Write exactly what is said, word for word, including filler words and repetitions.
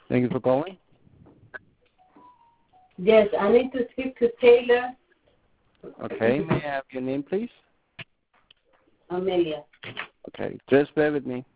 Thank you for calling. Yes, I need to speak to Taylor. Okay, may I have your name, please? Amelia. Okay, just bear with me.